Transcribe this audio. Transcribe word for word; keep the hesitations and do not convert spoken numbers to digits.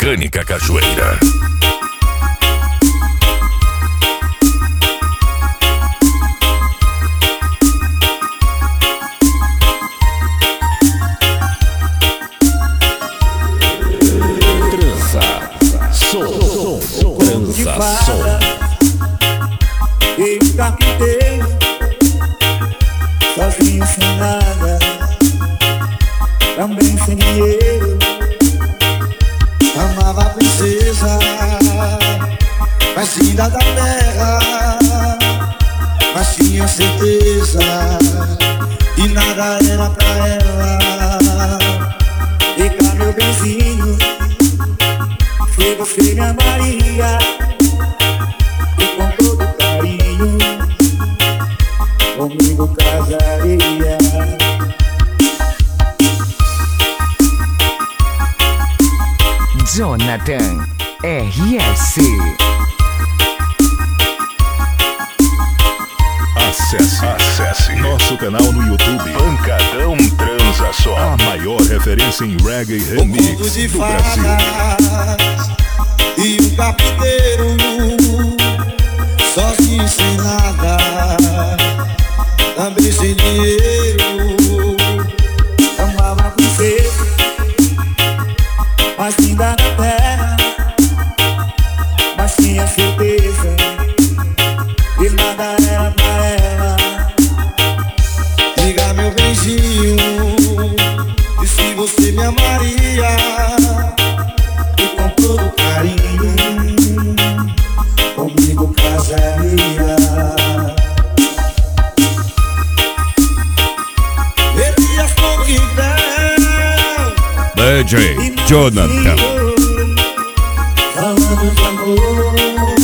Mecânica Cajueira. Som, som, transa, som. E o carpinteiro, sozinho sem nada, também sem dinheiro. Amava a princesa, mais linda da terra, mas tinha certeza que nada era pra ela. E cá, meu benzinho, se você me amaria, e com todo carinho comigo casaria. Jonathan R S. Acesse, acesse nosso canal no YouTube Pancadão Transa Só, a maior referência em reggae remix de do fadas, Brasil. e o carpinteiro, sozinho sem nada, também sem dinheiro. Amava a princesa, mais linda da terra, mas tinha certeza que nada era pra ela. Diga, meu beijinho, e se você me amaria, e com todo carinho comigo casaria. Elias Conquibel, D J Jonathan. falando de amor.